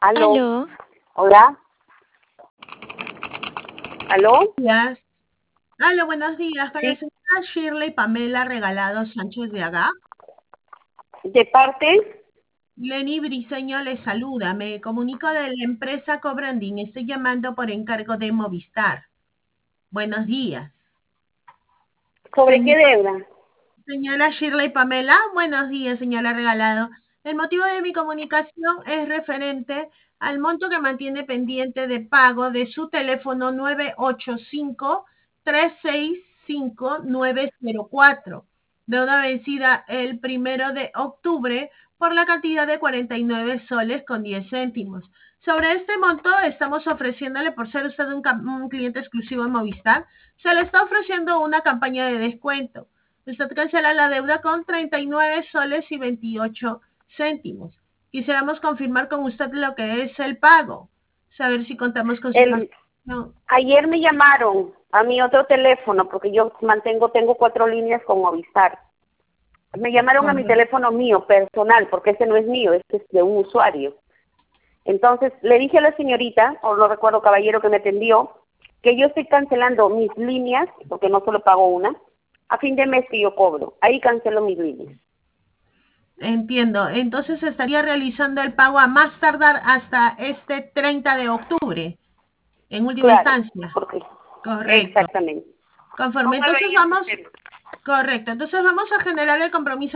Aló, Aló, hola, aló, Días. Hola, buenos días. Con la sí, señora Shirley Pamela Regalado Sánchez de Agá. de parte, Lenny Briseño le saluda. Me comunico de la empresa Cobranding. Estoy llamando por encargo de Movistar. Buenos días. ¿sobre qué Señor- deuda? Señora Shirley Pamela, buenos días, señora Regalado. El motivo de mi comunicación es referente al monto que mantiene pendiente de pago de su teléfono 985-365-904, deuda vencida el 1 de octubre por la cantidad de 49 soles con 10 céntimos. Sobre este monto estamos ofreciéndole, por ser usted un cliente exclusivo de Movistar, se le está ofreciendo una campaña de descuento. Usted cancela la deuda con 39 soles y 28 céntimos. Quisiéramos confirmar con usted lo que es el pago. Saber si contamos con su El, información. ayer me llamaron a mi otro teléfono, porque yo tengo 4 líneas con Movistar. Me llamaron a mi Correcto. teléfono mío, personal, porque ese no es mío, este es de un usuario. Entonces, le dije a la señorita, o no recuerdo caballero que me atendió, que yo estoy cancelando mis líneas, porque no solo pago una, a fin de mes que yo cobro. Ahí cancelo mis líneas. Entiendo. Entonces estaría realizando el pago a más tardar hasta este 30 de octubre, en última Claro, instancia. porque Correcto. exactamente. Conforme. Póngalo Entonces ahí en el vamos, sistema. correcto. Entonces vamos a generar el compromiso